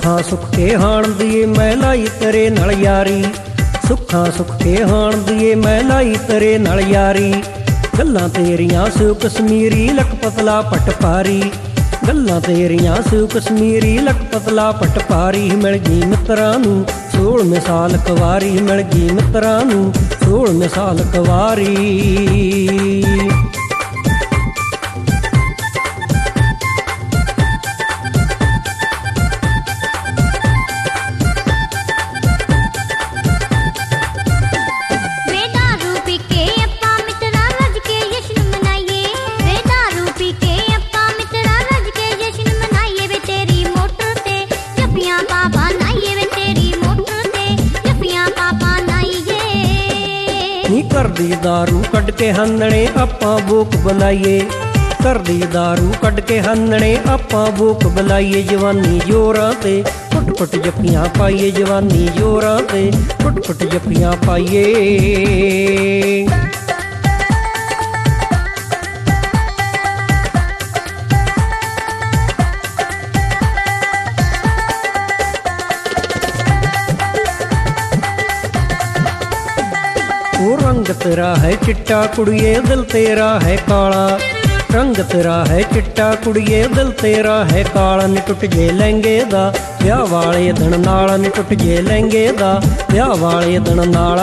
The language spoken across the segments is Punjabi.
ਸੁੱਖਾਂ ਸੁੱਖ ਕੇ ਹਾਣ ਦੀਏ ਮੈਂ ਲਾਈ ਤੇਰੇ ਨਾਲ ਯਾਰੀ, ਸੁੱਖਾਂ ਸੁੱਖ ਕੇ ਹਾਣ ਦੀਏ ਮੈਂ ਲਾਈ ਤੇਰੇ ਨਾਲ ਯਾਰੀ। ਗੱਲਾਂ ਤੇਰੀਆਂ ਸਿਉ ਕਸ਼ਮੀਰੀ ਲੱਕ ਪਤਲਾ ਪੱਟ ਭਾਰੀ, ਗੱਲਾਂ ਤੇਰੀਆਂ ਸਿਉ ਕਸ਼ਮੀਰੀ ਲੱਕ ਪਤਲਾ ਪੱਟ ਭਾਰੀ। ਮਿਲ ਗਈ ਮਿੱਤਰਾਂ ਨੂੰ 16 ਸਾਲ ਕੁਵਾਰੀ, ਮਿਲ ਗਈ ਮਿੱਤਰਾਂ ਨੂੰ 16 ਸਾਲ ਕੁਵਾਰੀ। ਘਰ ਦੀ ਦਾਰੂ ਕੱਢ ਕੇ ਹੰਨਣੇ ਆਪਾਂ ਬੋਕ ਬੁਲਾਈਏ, ਘਰ ਦੀ ਦਾਰੂ ਕੱਢ ਕੇ ਹੰਨਣੇ ਆਪਾਂ ਬੋਕ ਬੁਲਾਈਏ। ਜਵਾਨੀ ਜੋਰਾਂ ਤੇ ਫੁੱਟ ਫੁੱਟ ਜੱਫੀਆਂ ਪਾਈਏ, ਜਵਾਨੀ ਜੋਰਾਂ ਤੇ ਫੁੱਟ ਫੁੱਟ ਜੱਫੀਆਂ ਪਾਈਏ। ਉਹ ਰੰਗ ਤੇਰਾ ਹੈ ਚਿੱਟਾ ਕੁੜੀਏ ਦਿਲ ਤੇਰਾ ਹੈ ਕਾਲਾ, ਰੰਗ ਤੇਰਾ ਹੈ ਚਿੱਟਾ ਕੁੜੀਏ ਦਿਲ ਤੇਰਾ ਹੈ ਕਾਲਾ। ਨੀ ਟੁੱਟ ਜੇ ਲਹਿੰਗੇ ਦਾ ਵਿਆਹ ਵਾਲੇ ਦਿਨ ਨਾਲ, ਨੀ ਟੁੱਟ ਜੇ ਲਹਿੰਗੇ ਦਾ ਵਿਆਹ ਵਾਲੇ ਦਿਨ ਨਾਲ।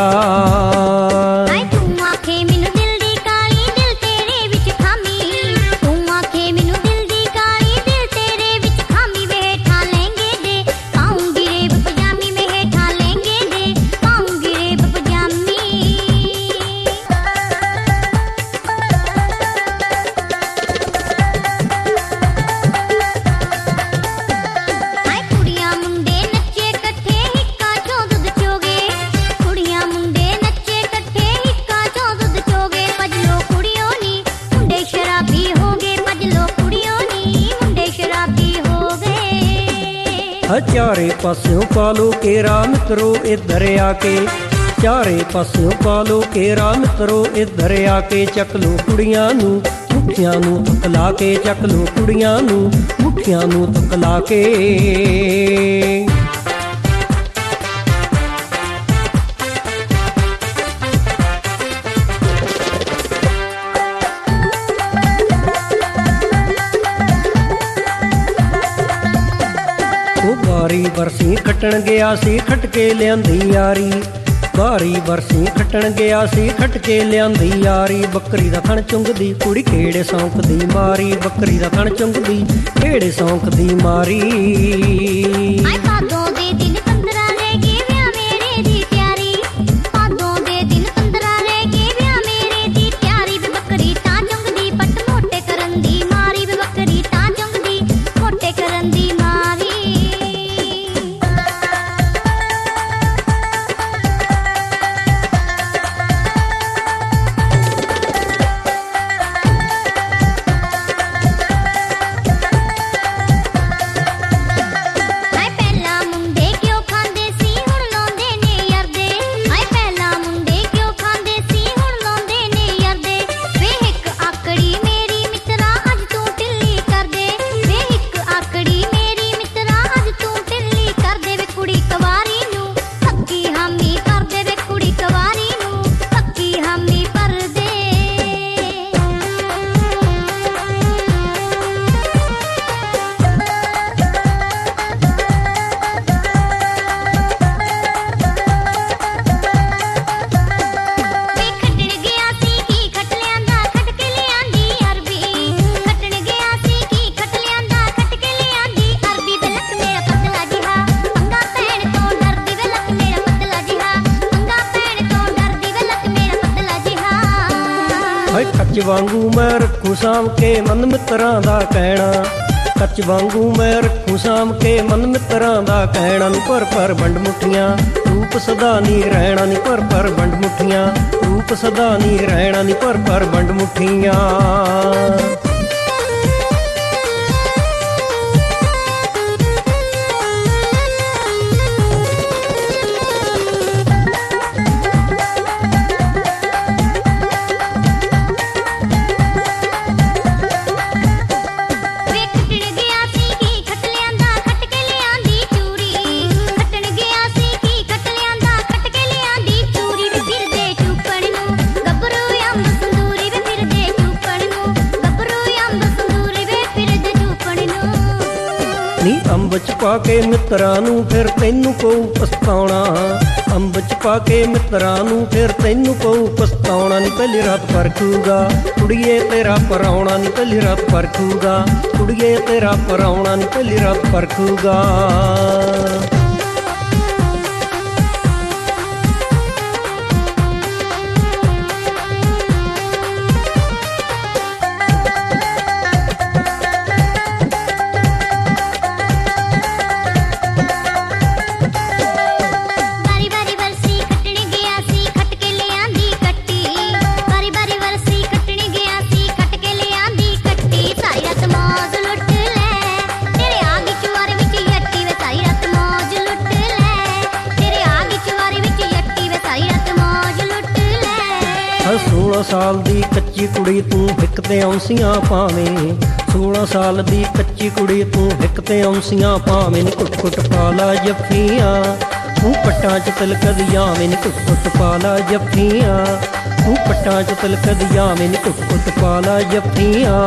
ਚਾਰੇ ਪਾਸਿਓਂ ਪਾਲੋ ਕੇਰਾ ਮਿੱਤਰੋ ਇੱਧਰ ਆ ਕੇ, ਚਾਰੇ ਪਾਸਿਓਂ ਪਾਲੋ ਕੇਰਾ ਮਿੱਤਰੋ ਇੱਧਰ ਆ ਕੇ। ਚੱਕ ਲੋ ਕੁੜੀਆਂ ਨੂੰ ਮੁੱਠੀਆਂ ਨੂੰ ਤਕਲਾ ਕੇ, ਚੱਕ ਲੋ ਕੁੜੀਆਂ ਨੂੰ ਮੁੱਠੀਆਂ ਨੂੰ ਤਕਲਾ ਕੇ। ਬਾਰੀ ਬਰਸੀ ਖੱਟਣ ਗਿਆ ਸੀ ਖੱਟ ਕੇ ਲਿਆਂਦੀ ਯਾਰੀ, ਬਾਰੀ ਬਰਸੀ ਖੱਟਣ ਗਿਆ ਸੀ ਖੱਟ ਕੇ ਲਿਆਂਦੀ ਯਾਰੀ। ਬੱਕਰੀ ਦਾ ਥਣ ਚੁੰਗਦੀ ਕੁੜੀ ਕਿਹੜੇ ਸੌਂਕ ਦੀ ਮਾਰੀ, ਬੱਕਰੀ ਦਾ ਥਣ ਚੁੰਗਦੀ ਕਿਹੜੇ ਸੌਂਕ ਦੀ ਮਾਰੀ। ਕੱਚ ਵਾਂਗੂ ਮੈਂ ਰੱਖੂ ਸਾਂਭ ਕੇ ਮਨ ਮਿੱਤਰਾਂ ਦਾ ਕਹਿਣਾ, ਕੱਚ ਵਾਂਗੂ ਮੈਂ ਰੱਖੂ ਸਾਂਭ ਕੇ ਮਨ ਮਿੱਤਰਾਂ ਦਾ ਕਹਿਣਾ। ਨੀ ਪਰ ਵੰਡ ਮੁੱਠੀਆਂ ਰੂਪ ਸਦਾ ਨੀ ਰਹਿਣਾ, ਨੀ ਪਰ ਵੰਡ ਮੁੱਠੀਆਂ ਰੂਪ ਸਦਾ ਨੀ ਰਹਿਣਾ, ਨੀ ਪਰ ਵੰਡ ਮੁੱਠੀਆਂ। ਵੇ ਖੱਟਣ ਗਿਆ ਸੀ ਕੀ ਖੱਟ ਲਿਆਂਦਾ ਖੱਟ ਕੇ ਲਿਆਂਦੀ ਚੂਰੀ। ਅੰਬ ਚ ਪਾ ਕੇ ਮਿੱਤਰਾਂ ਨੂੰ ਫਿਰ ਤੈਨੂੰ ਪਊ ਪਛਤਾਉਣਾ। ਅੰਬ ਚ ਪਾ ਕੇ ਮਿੱਤਰਾਂ ਨੂੰ ਫਿਰ ਤੈਨੂੰ ਪਊ ਪਛਤਾਉਣਾ। ਨੀ ਪਹਿਲੀ ਰਾਤ ਪਰਖੂਗਾ ਕੁੜੀਏ ਤੇਰਾ ਪਰਾਉਣਾ। ਨੀ ਪਹਿਲੀ ਰਾਤ ਪਰਖੂਗਾ ਕੁੜੀਏ ਤੇਰਾ ਪਰਾਉਣਾ। ਨੀ ਪਹਿਲੀ ਰਾਤ ਪਰਖੂਗਾ। ਸੋਲਾਂ ਸਾਲ ਦੀ ਕੱਚੀ ਕੁੜੀ ਤੂੰ ਹਿੱਕ ਤੇ ਔਂਸੀਆਂ ਪਾਵੇਂ। 16 ਸਾਲ ਦੀ ਕੱਚੀ ਕੁੜੀ ਤੂੰ ਹਿੱਕ ਤੇ ਔਂਸੀਆਂ ਪਾਵੇਂ। ਨੀ ਕੁੱਟ ਕੁੱਟ ਪਾ ਲਾ ਜੱਫੀਆਂ ਤੂੰ ਪੱਟਾਂ ਚ ਤਿਲਕਦ ਜਾਵੇਂ। ਨੀ ਕੁੱਟ ਕੁੱਟ ਪਾ ਲਾ ਜੱਫੀਆਂ ਤੂੰ ਪੱਟਾਂ ਚ ਤਿਲਕਦ ਜਾਵੇਂ। ਨੀ ਕੁੱਟ ਕੁੱਟ ਪਾ ਲਾ ਜੱਫੀਆਂ।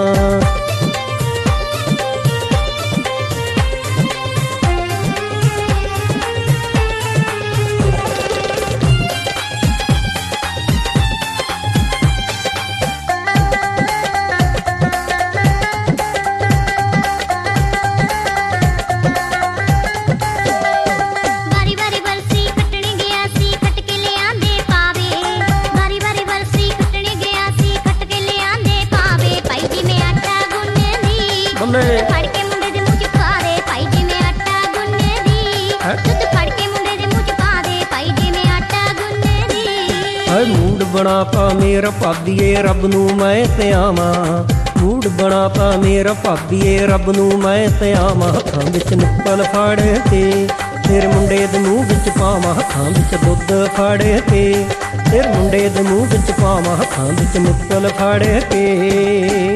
ਫੜ ਕੇ ਮੁੰਡੇ ਦੇ ਮੂੰਹ ਚ ਪਾ ਦੇ ਭਾਈ ਜਿਵੇਂ ਆਟਾ ਗੁੰਨੇ ਦੀ। ਦੁੱਧ ਫੜ ਕੇ ਮੁੰਡੇ ਦੇ ਮੂੰਹ ਚ ਪਾ ਦੇ ਭਾਈ ਜਿਵੇਂ ਆਟਾ ਗੁੰਨੇ ਦੀ। ਹਾਏ ਮੂਡ ਬਣਾ ਪਾ ਮੇਰਾ ਭਾਬੀਏ ਰੱਬ ਨੂੰ ਮੈਂ ਤੇ ਆਵਾਂ। ਮੂਡ ਬਣਾ ਪਾ ਮੇਰਾ ਭਾਬੀਏ ਰੱਬ ਨੂੰ ਮੈਂ ਤੇ ਆਵਾਂ। ਹੱਥਾਂ ਵਿੱਚ ਨਿੱਪਲ ਫੜ ਕੇ ਤੇਰੇ ਮੁੰਡੇ ਦੇ ਮੂੰਹ ਵਿੱਚ ਪਾਵਾਂ। ਹੱਥਾਂ ਵਿੱਚ ਦੁੱਧ ਫੜ ਕੇ ਤੇਰੇ ਮੁੰਡੇ ਦੇ ਮੂੰਹ ਵਿੱਚ ਪਾਵਾਂ। ਹੱਥਾਂ ਵਿੱਚ ਨਿੱਪਲ ਫੜ ਕੇ।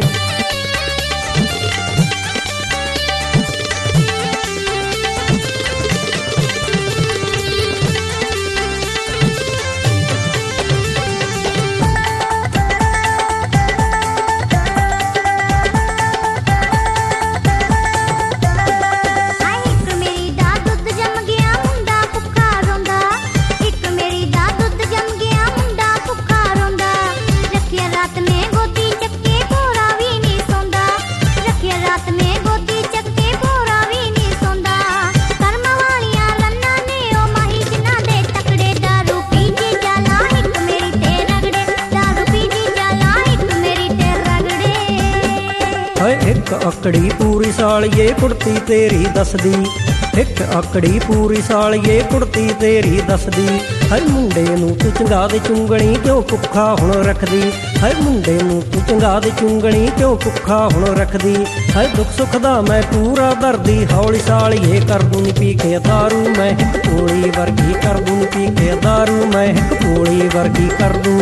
ਇੱਕ ਆਕੜੀ ਪੂਰੀ ਸਾਲੀਏ ਕੁੜਤੀ ਤੇਰੀ ਦੱਸਦੀ। ਇੱਕ ਆਕੜੀ ਪੂਰੀ ਸਾਲੀਏ ਕੁੜਤੀ ਤੇਰੀ ਦੱਸਦੀ। ਹਰ ਮੁੰਡੇ ਨੂੰ ਤੂੰ ਚੰਗਾ ਦੇ ਚੁੰਗਣੀ ਕਿਉਂ ਭੁੱਖਾ ਹੁਣ ਰੱਖਦੀ। ਹਰ ਮੁੰਡੇ ਨੂੰ ਤੂੰ ਚੰਗਾ ਦੇ ਚੁੰਗਣੀ ਕਿਉਂ ਭੁੱਖਾ ਹੁਣ ਰੱਖਦੀ। ਹਰ ਦੁੱਖ ਸੁੱਖ ਦਾ ਮੈਂ ਪੂਰਾ ਦਰਦੀ। ਹੌਲੀ ਸਾਲੀਏ ਕਰ ਦੂੰ ਨੀ ਪੀ ਕੇ ਦਾਰੂ ਮੈਂ ਇੱਕ ਪੋਲੀ ਵਰਗੀ ਕਰ ਦੂੰ ਨੀ ਪੀ ਕੇ ਦਾਰੂ ਮੈਂ ਇੱਕ ਪੋਲੀ ਵਰਗੀ ਕਰ ਦੂੰ।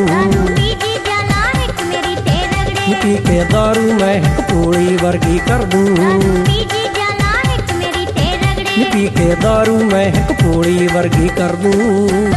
ਪੀ ਕੇ ਦਾਰੂ ਮੈਂ ਇੱਕ ਪੋਲੀ ਵਰਗੀ ਕਰ ਦੂੰ। ਪੀ ਕੇ ਦਾਰੂ ਮੈਂ ਇੱਕ ਪੋਲੀ ਵਰਗੀ ਕਰ ਦੂੰ।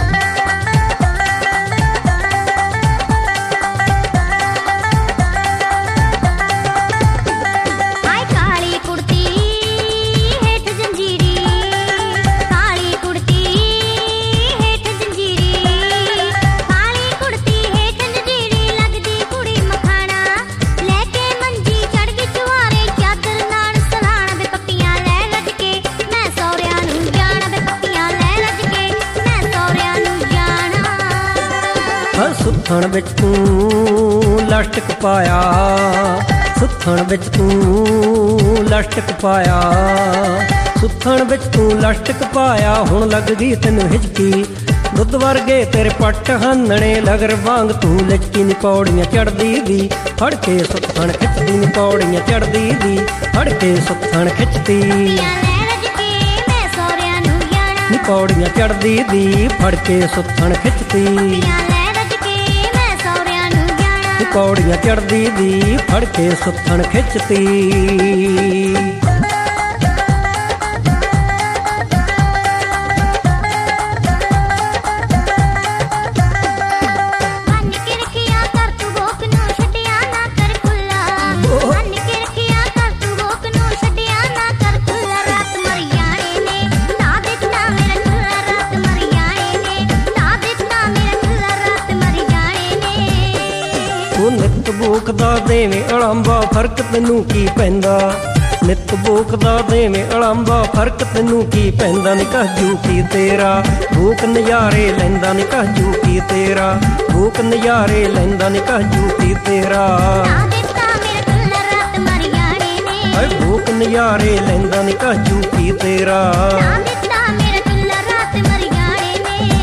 ਸੁੱਥਣ ਵਿੱਚ ਤੂੰ ਲਸਟਕ ਪਾਇਆ। ਸੁੱਥਣ ਵਿੱਚ ਤੂੰ ਲਸਟਕ ਪਾਇਆ। ਸੁੱਥਣ ਵਿੱਚ ਤੂੰ ਲਸਟਕ ਪਾਇਆ। ਹੁਣ ਲੱਗ ਗਈ ਤੈਨੂੰ ਹਿਚਕੀ। ਦੁੱਧ ਵਰਗੇ ਤੇਰੇ ਪੱਟ ਹੰਨਣੇ ਲਗਰ ਵਾਂਗ ਤੂੰ ਲਚਕੀ ਨੀ ਪੌੜੀਆਂ ਚੜਦੀ ਦੀ। ਫੜ ਕੇ ਸੁੱਥਣ ਖਿੱਚਦੀ ਨੀ ਪੌੜੀਆਂ ਚੜਦੀ ਦੀ। ਫੜ ਕੇ ਸੁੱਥਣ ਖਿੱਚਦੀ ਨੀ ਪੌੜੀਆਂ ਚੜਦੀ ਦੀ। ਫੜ ਕੇ ਸੁੱਥਣ ਖਿੱਚਦੀ ਪੌੜੀਆਂ ਚੜਦੀ ਦੀ। ਫੜ ਕੇ ਸੁੱਥਣ ਖਿੱਚਦੀ। ਬੰਨ ਕੇ ਰੱਖਿਆ ਕਰ ਤੂੰ ਭੋਕ ਨੂੰ ਛੱਡਿਆ ਨਾ ਕਰ ਖੁੱਲਾ। ਰਾਤ ਉਹ ਨਿੱਤ ਬੋਕਦਾ ਦੇਵੇਂ ਅਲੰਬਾ ਫਰਕ ਤੈਨੂੰ ਕੀ ਪੈਂਦਾ ਨਿੱਤ ਬੋਕਦਾ ਦੇਵੇਂ ਅਲੰਬਾ ਫਰਕ ਤੈਨੂੰ ਕੀ ਪੈਂਦਾ ਨੀ ਕਾਜੂ ਕੀ ਤੇਰਾ ਬੋਕ ਨਜ਼ਾਰੇ ਲੈਂਦਾ ਨੀ ਕਾਜੂ ਕੀ ਤੇਰਾ ਬੋਕ ਨਜ਼ਾਰੇ ਲੈਂਦਾ ਨੀ ਕਾਜੂ ਕੀ ਤੇਰਾ ਨਾ ਦਿੱਤਾ ਮੇਰਾ ਕੁੱਲਾ ਰਾਤ ਮਰ ਜਾਣੇ ਨੇ ਹਾਏ ਬੋਕ ਨਜ਼ਾਰੇ ਲੈਂਦਾ ਨੀ ਕਾਜੂ ਕੀ ਤੇਰਾ ਨਾ ਦਿੱਤਾ ਮੇਰਾ ਕੁੱਲਾ ਰਾਤ ਮਰ ਜਾਣੇ ਨੇ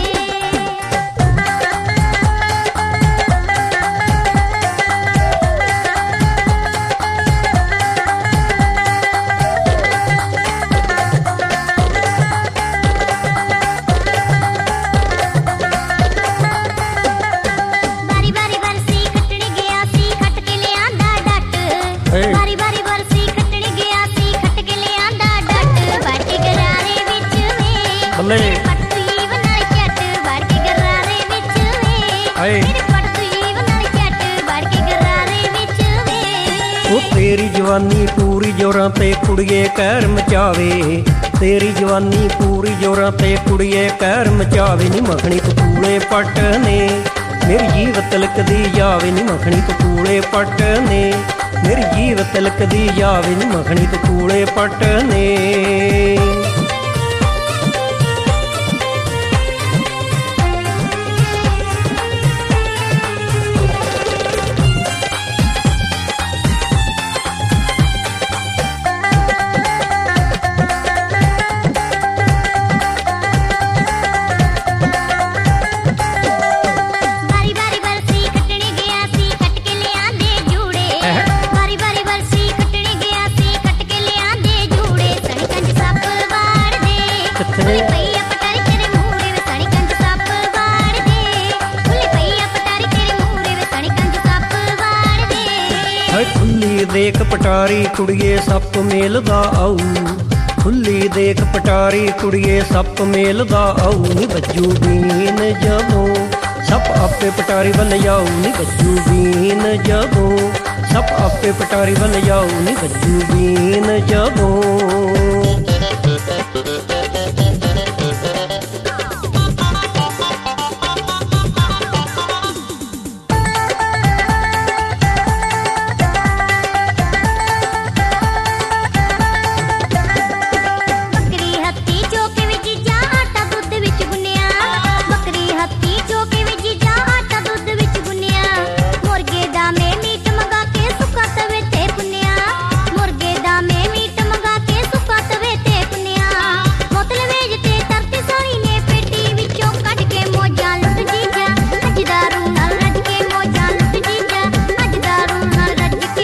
ਬਾਰੀ ਬਾਰੀ ਬਰਸੀ ਖੱਟਣ ਗਿਆ ਸੀ ਖੱਟ ਕੇ ਲਿਆਂਦਾ ਡੱਟ ਬਾਰੀ ਬਾਰੀ ਬਰਸੀ ਖੱਟਣ ਗਿਆ ਸੀ ਖੱਟ ਕੇ ਲਿਆਂਦਾ ਡੱਟ ਬਾਟੀ ਗਰਾਰੇ ਵਿੱਚ ਵੇ ਬੱਲੇ। ਪੱਟੂਈ ਨਾਲ ਝੱਟ ਬਾਟੀ ਗਰਾਰੇ ਵਿੱਚ ਵੇ ਹਾਏ। ਮੇਰੇ ਪੱਟੂਈ ਨਾਲ ਝੱਟ ਬਾਟੀ ਗਰਾਰੇ ਵਿੱਚ ਵੇ ਉਹ ਤੇਰੀ ਜਵਾਨੀ ਪੂਰੀ ਜੋਰਾਂ ਤੇ ਕੁੜੀਏ ਕਹਿਰ ਮਚਾਵੇ ਤੇਰੀ ਜਵਾਨੀ ਪੂਰੀ ਜੋਰਾਂ ਤੇ ਕੁੜੀਏ ਕਹਿਰ ਮਚਾਵੇ ਨੀ ਮੱਖਣੀ ਤੂੜੇ ਪੱਟ ਨੇ ਮੇਰੀ ਜੀਵ ਤਿਲਕਦੀ ਜਾਵੇ ਨੀ ਮੱਖਣੀ ਤੂੜੇ ਪੱਟ ਨੇ ਮੇਰੀ ਜੀਵ ਤਿਲਕਦੀ ਜਾਵੇ ਨੀ ਮੱਖਣੀ ਤੂੜੇ ਪੱਟ ਨੇ ਬਾਰੀ ਬਾਰੀ ਬਰਸੀ ਖੱਟਣ ਗਿਆ ਸੀ ਖੱਟ ਕੇ ਲਿਆਂਦੇ ਜੂੜੇ ਬਾਰੀ ਬਾਰੀ ਬਰਸੀ ਖੱਟਣ ਗਿਆ ਸੀ ਖੱਟ ਕੇ ਲਿਆਂਦੇ ਜੂੜੇ ਸਣੀ ਕੰਜ ਸੱਪ ਵਾੜਦੇ ਕਿੱਥੇ? ਫੁੱਲੀ ਪਈ ਆ ਪਟਾਰੀ ਤੇਰੇ ਮੂਹਰੇ ਵੇ ਸਣੀ ਕੰਜ ਸੱਪ ਵਾੜਦੇ ਫੁੱਲੀ ਪਈ ਆ ਪਟਾਰੀ ਤੇਰੇ ਮੂਹਰੇ ਵੇ ਸਣੀ ਕੰਜ ਸੱਪ ਵਾੜਦੇ ਹਾਏ ਖੁੱਲੀ ਦੇਖ ਪਟਾਰੀ ਕੁੜੀਏ ਸੱਪ ਮੇਲਦਾ ਆਊ ਖੁੱਲੀ ਦੇਖ ਪਟਾਰੀ ਕੁੜੀਏ ਸੱਪ ਮੇਲਦਾ ਆਊ ਨੀ ਵੱਜੂ ਬੀਨ ਜਦੋਂ ਸੱਪ ਆਪੇ ਪਟਾਰੀ ਵੱਲ ਜਾਊ ਨੀ ਵੱਜੂ ਬੀਨ ਜਦੋਂ ਸੱਪ ਆਪੇ ਪਟਾਰੀ ਵੱਲ ਜਾਊ ਨੀ ਵੱਜੂ ਬੀਨ ਜਦੋਂ ਬੱਕਰੀ ਹੱਥੀ ਚੋਕੇ ਵਿੱਚ ਜਾ ਆਟਾ ਦੁੱਧ ਵਿੱਚ ਗੁੰਨਿਆ ਬੱਕਰੀ ਹੱਥੀ ਚੋਕੇ ਵਿੱਚ ਜਾ ਆਟਾ ਦੁੱਧ ਵਿੱਚ ਗੁੰਨਿਆ ਮੁਰਗੇ ਦਾ ਮੈਂ ਮੀਟ ਮੰਗਾ ਕੇ ਸੁੱਕਾ ਤਵੇ ਤੇ ਪੁੰਨਿਆ ਮੁਰਗੇ ਦਾ ਮੈਂ ਮੀਟ ਮੰਗਾ ਕੇ ਸੁੱਕਾ ਤਵੇ ਤੇ ਪੁੰਨਿਆ ਬੋਤਲ ਵੇਚ ਤੇ ਤਰਤੀ ਸਾਰੀ ਨੇ ਪੇਟੀ ਵਿੱਚੋਂ ਕੱਢ ਕੇ ਮੋਜਾਂ ਲੁੱਟ ਜੀਜਾ ਅੱਜ ਦਾਰੂ ਨਾਲ ਰੱਜ ਕੇ ਮੋਜਾਂ ਲੁੱਟ ਜੀਜਾ ਅੱਜ ਦਾਰੂ ਨਾਲ ਰੱਜ ਕੇ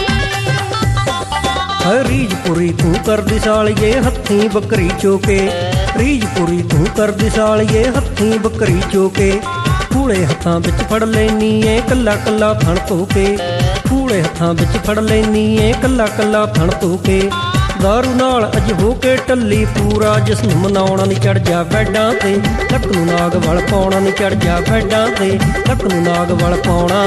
ਹਾਏ ਰੀਜਪੁਰੀ ਤੂੰ ਕਰਦੀ ਸਾਲੀਏ ਹੱਥੀਂ ਬੱਕਰੀ ਚੋਕੇ ਰੀਜਪੁਰੀ ਤੂੰ ਕਰਦੀ ਸਾਲੀਏ ਹੱਥੀਂ ਬੱਕਰੀ ਚੋਕੇ ਕੂਲੇ ਹੱਥਾਂ ਵਿੱਚ ਫੜ ਲੈਨੀ ਏ ਕੱਲਾ ਕੱਲਾ ਥਣ ਧੋ ਕੇ ਕੂਲੇ ਹੱਥਾਂ ਵਿੱਚ ਫੜ ਲੈਨੀ ਏ ਕੱਲਾ ਕੱਲਾ ਥਣ ਧੋ ਕੇ ਦਾਰੂ ਨਾਲ ਅੱਜ ਹੋ ਕੇ ਟੱਲੀ ਪੂਰਾ ਜਿਸਮ ਮਨਾਉਣਾ ਨੀ ਚੜ ਜਾ ਬੈਡਾਂ ਤੇ ਲੱਕ ਨੂੰ ਨਾਗ ਵਲ ਪਾਉਣਾ ਨੀ ਚੜ ਜਾ ਬੈਡਾਂ ਤੇ ਲੱਕ ਨੂੰ ਨਾਗ ਵਲ ਪਾਉਣਾ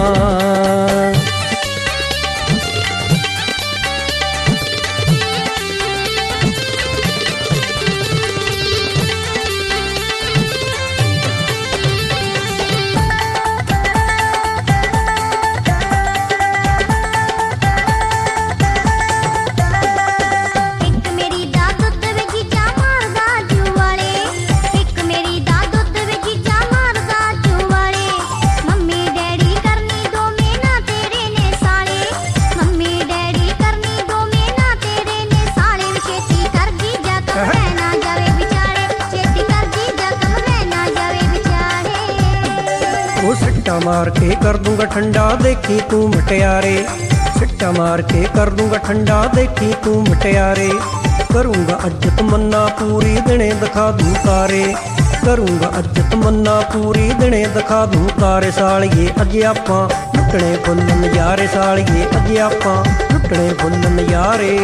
ਇੱਕ ਮੇਰੀ ਦਾ ਦੁੱਧ ਵਿੱਚ ਜਾ ਮਾਰਦਾ ਜੂ ਵਾਲੇ ਇੱਕ ਮੇਰੀ ਦਾ ਦੁੱਧ ਵਿੱਚ ਜਾ ਮਾਰਦਾ ਜੂ ਵਾਲੇ ਮੰਮੀ ਡੈਡੀ ਕਰਨੀ ਦੋਵੇਂ ਨਾ ਤੇਰੇ ਨੇ ਸਾਲੇ ਮੰਮੀ ਡੈਡੀ ਕਰਨੀ ਦੋਵੇਂ ਨਾ ਤੇਰੇ ਨੇ ਸਾਲੇ ਵੇ ਛੇਤੀ ਕਰ ਜੀ ਜਾ ਕੰਮ ਰਹਿ ਨਾ ਜਾਵੇ ਵਿਚਾਲੇ ਛੇਤੀ ਕਰ ਜੀ ਜਾ ਕੰਮ ਰਹਿ ਨਾ ਜਾਵੇ ਵਿਚਾਲੇ ਉਹ ਸਿੱਟਾ ਮਾਰ ਕੇ ਕਰ ਦੂੰਗਾ ਠੰਡਾ ਦੇਖੀ ਤੂੰ ਮਟਿਆਰੇ ਸਿੱਟਾ ਮਾਰ ਕੇ ਕਰ ਦੂੰਗਾ ਠੰਡਾ ਦੇਖੀ ਤੂੰ ਮਟਿਆਰੇ ਕਰੂੰਗਾ ਅੱਜ ਤਮੰਨਾ ਪੂਰੀ ਦਿਨੇ ਦਿਖਾ ਦੂੰ ਤਾਰੇ ਕਰੂੰਗਾ ਅੱਜ ਤਮੰਨਾ ਪੂਰੀ ਦਿਨੇ ਦਿਖਾ ਦੂੰ ਤਾਰੇ ਸਾਲੀਏ ਅੱਜ ਆਪਾਂ ਲੁੱਟਣੇ ਫੁੱਲ ਨਜ਼ਾਰੇ ਸਾਲੀਏ ਅੱਜ ਆਪਾਂ ਲੁੱਟਣੇ ਫੁੱਲ ਨਜ਼ਾਰੇ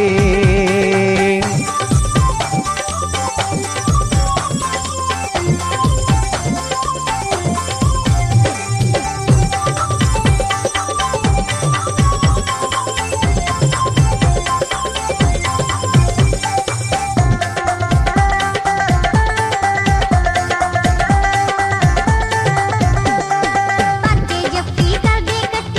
ਪਰਦੇ ਜੱਫੀ ਕਰਦੇ ਕੱਟੇ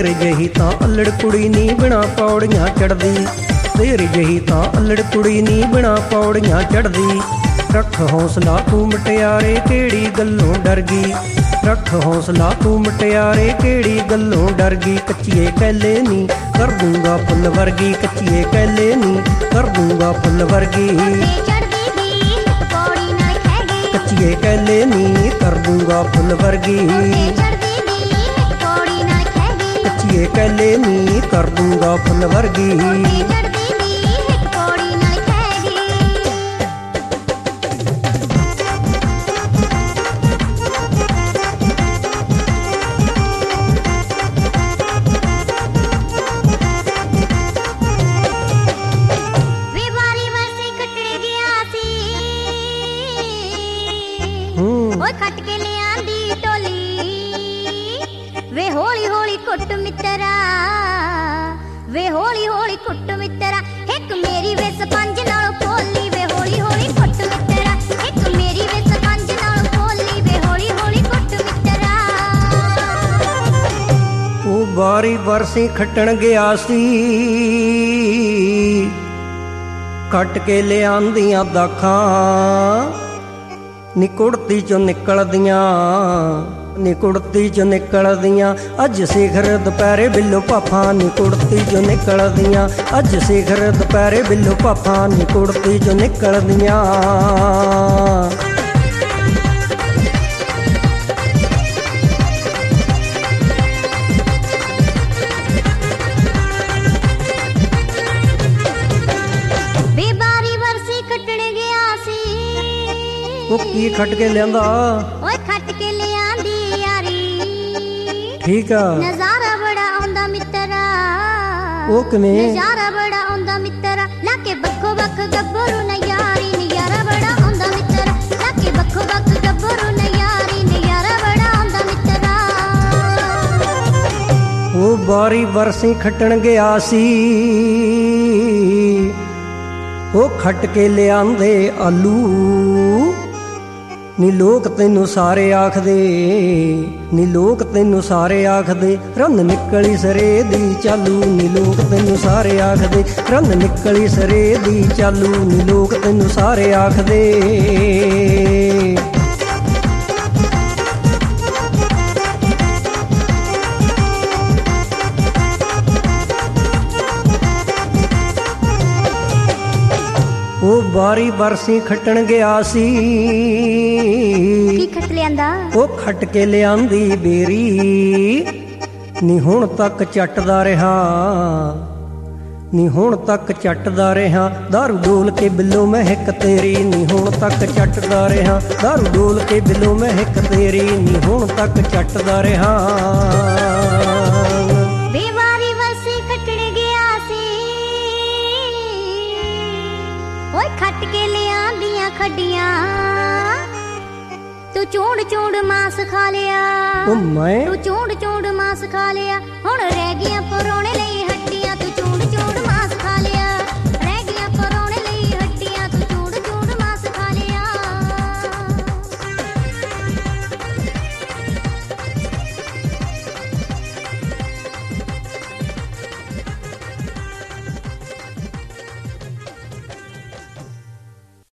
ਤੇਰੇ ਜਹੀ ਤਾਂ ਅਲੜ ਕੁੜੀ ਨੀ ਬਿਨਾ ਪੌੜੀਆਂ ਚੜਦੀ, ਤੇਰੇ ਜਹੀ ਤਾਂ ਅਲੜ ਕੁੜੀ ਨੀ ਬਿਨਾ ਪੌੜੀਆਂ ਚੜਦੀ। ਰੱਖ ਹੌਸਲਾ ਤੂੰ ਮਟਿਆਰੇ ਕਿਹੜੀ ਗੱਲੋਂ ਡਰ ਗਈ, ਰੱਖ ਹੌਸਲਾ ਤੂੰ ਮਟਿਆਰੇ ਕਿਹੜੀ ਗੱਲੋਂ ਡਰ ਗਈ। ਕੱਚੀਏ ਕਹਿਲੇ ਨੀ ਕਰ ਦੂੰਗਾ ਫੁੱਲ ਵਰਗੀ, ਕੱਚੀਏ ਕਹਿਲੇ ਨੀ ਕਰ ਦੂੰਗਾ ਫੁੱਲ ਵਰਗੀ। ਕੱਚੀਏ ਕਹਿਲੇ ਨੀ ਕਰ ਦੂੰਗਾ ਫੁੱਲ ਵਰਗੀ, ਕੱਚੀਏ ਕਹਿਲੇ ਨੀ ਕਰ ਦੂੰਗਾ ਫੁੱਲ ਵਰਗੀ। ਓਏ ਖੱਟ ਕੇ ਲਿਆਂਦੀ ਟੋਲੀ ਵੇ ਹੌਲੀ ਹੌਲੀ ਕੁੱਟ ਮਿੱਤਰਾ, ਵੇ ਹੌਲੀ ਹੌਲੀ ਕੁੱਟ ਮਿੱਤਰਾ। ਇੱਕ ਮੇਰੀ ਵੇ ਸਪੰਜ ਨਾਲ ਖੋਲੀ ਵੇ ਹੌਲੀ ਹੌਲੀ ਕੁੱਟ ਮਿੱਤਰਾ, ਇੱਕ ਮੇਰੀ ਵੇ ਸਪੰਜ ਨਾਲ ਖੋਲੀ ਵੇ ਹੌਲੀ ਹੌਲੀ ਕੁੱਟ ਮਿੱਤਰਾ। ਉਹ ਬਾਰੀ ਬਰਸੀ ਖੱਟਣ ਗਿਆ ਸੀ, ਖੱਟ ਕੇ ਲਿਆਂਦੀਆਂ ਦਾਖਾਂ ਨੀ ਕੁੜਤੀ ਚੋਂ ਨਿਕਲਦੀਆਂ, ਨੀ ਕੁੜਤੀ ਚੋਂ ਨਿਕਲਦੀਆਂ। ਅੱਜ ਸਿਖਰ ਦੁਪਹਿਰੇ ਬਿੱਲੋ ਭਾਫਾਂ ਨੀ ਕੁੜਤੀ ਚੋਂ ਨਿਕਲਦੀਆਂ, ਅੱਜ ਸਿਖਰ ਦੁਪਹਿਰੇ ਬਿੱਲੋ ਭਾਫਾਂ ਨੀ ਕੁੜਤੀ ਚੋਂ ਨਿਕਲਦੀਆਂ। ਉਹ ਕੀ ਖੱਟ ਕੇ ਲਿਆਂਦਾ? ਓਏ ਖੱਟ ਕੇ ਲਿਆਂਦੀ ਯਾਰੀ, ਠੀਕ ਆ। ਨਜ਼ਾਰਾ ਬੜਾ ਆਉਂਦਾ ਮਿੱਤਰਾ, ਉਹ ਕਿਵੇਂ? ਨਜ਼ਾਰਾ ਬੜਾ ਆਉਂਦਾ ਮਿੱਤਰਾ, ਲਾ ਕੇ ਬੱਖੋ ਬੱਖ ਗੱਭਰੂ ਨਯਾਰੀ, ਨਜ਼ਾਰਾ ਬੜਾ ਆਉਂਦਾ ਮਿੱਤਰਾ, ਲਾ ਕੇ ਬੱਖੋ ਬੱਖ ਗੱਭਰੂ ਨਯਾਰੀ, ਨਜ਼ਾਰਾ ਬੜਾ ਆਉਂਦਾ ਮਿੱਤਰਾ। ਉਹ ਬਾਰੀ ਬਰਸੀ ਖੱਟਣ ਗਿਆ ਸੀ, ਉਹ ਖੱਟ ਕੇ ਲਿਆਂਦੇ ਆਲੂ ਨੀ ਲੋਕ ਤੈਨੂੰ ਸਾਰੇ ਆਖਦੇ, ਨੀ ਲੋਕ ਤੈਨੂੰ ਸਾਰੇ ਆਖਦੇ ਰੰਨ ਨਿਕਲੀ ਸਰੇ ਦੀ ਚਾਲੂ, ਨੀ ਲੋਕ ਤੈਨੂੰ ਸਾਰੇ ਆਖਦੇ ਰੰਨ ਨਿਕਲੀ ਸਰੇ ਦੀ ਚਾਲੂ, ਨੀ ਲੋਕ ਤੈਨੂੰ ਸਾਰੇ ਆਖਦੇ। ਉਹ ਬਾਰੀ ਬਰਸੀ ਖੱਟਣ ਗਿਆ ਸੀ, ਕੀ ਖੱਟ ਲਿਆਂਦਾ? ਉਹ ਖੱਟ ਕੇ ਲਿਆਂਦੀ ਬੇਰੀ ਨੀ ਹੁਣ ਤੱਕ ਚੱਟਦਾ ਰਿਹਾ, ਨੀ ਹੁਣ ਤੱਕ ਚੱਟਦਾ ਰਿਹਾ। ਦਾਰੂ ਡੋਲ ਕੇ ਬਿੱਲੋ ਮਹਿਕ ਤੇਰੀ, ਨੀ ਹੁਣ ਤੱਕ ਚੱਟਦਾ ਰਿਹਾ। ਦਾਰੂ ਡੋਲ ਕੇ ਬਿੱਲੋ ਮਹਿਕ ਤੇਰੀ, ਨੀ ਹੁਣ ਤੱਕ ਚੱਟਦਾ ਰਿਹਾ। ਓਏ ਖੱਟ ਕੇ ਲਿਆਂਦੀਆਂ ਖੱਡੀਆਂ, ਤੂੰ ਚੂੰਡ ਚੂੰਡ ਮਾਸ ਖਾ ਲਿਆ, ਉਹ ਮੈਂ ਤੂੰ ਚੂੰਡ ਚੂੰਡ ਮਾਸ ਖਾ ਲਿਆ। ਹੁਣ ਰਹਿ ਗਈਆਂ ਪਰੋਣੇ ਲਈ